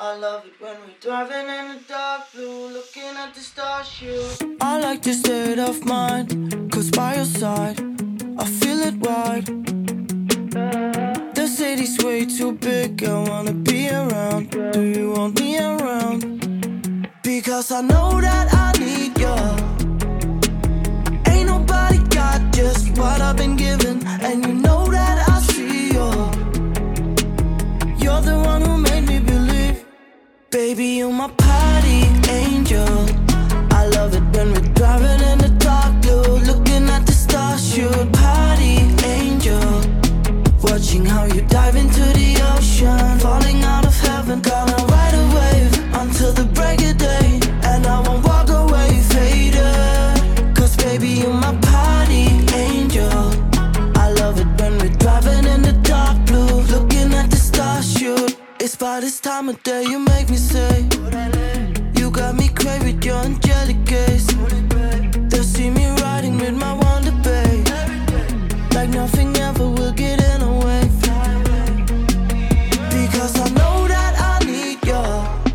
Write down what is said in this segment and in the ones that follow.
I love it when we're driving in the dark blue, looking at the stars shoot. I like your state of mind, 'cause by your side I feel it wide. The city's way too big, I wanna be around. Do you want me around? Because I know that I need you. Ain't nobody got just what I've been given, and you know that I see you. You're the one who made me believe. Baby, you're my party angel. I love it when we're driving in the dark blue, looking at the stars shoot. Party angel, watching how you dive into the ocean, falling out of heaven. Gonna ride a wave until the break of day, and I won't walk away faded. 'Cause baby, you're my party angel. I love it when we're driving in the dark blue, looking at the stars shoot. It's by this time of day you make me say, you got me crazy with your angelic gaze. They'll see me riding with my Wonder Babe, like nothing ever will get in the way. Because I know that I need you.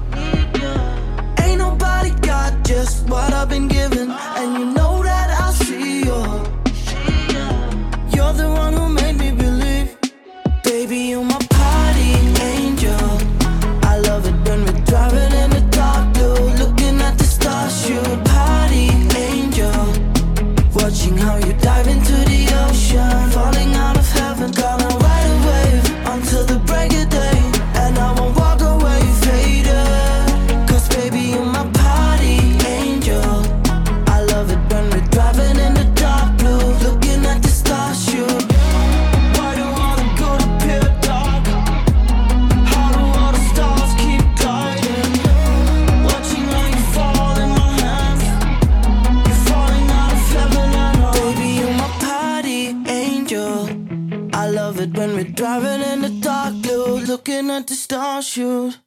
Ain't nobody got just what I've been given, and you know that I see you. You're the one who made me believe. Baby, you're my party angel. I love it when we're driving in the dark blue, looking at the stars shoot. Party angel, watching how you dive into the ocean, falling out of heaven. Gonna ride a wave until the break of day, and I won't walk away faded. 'Cause baby, you're my party angel. I love it when we're driving in the dark blue, looking at the stars shoot. Why do all the good appear dark? How do all the stars keep gliding? Watching how you fall in my hands, you're falling out of heaven and home. Baby, you're my party angel. I love it when we're driving in the dark blue, looking at the stars shoot.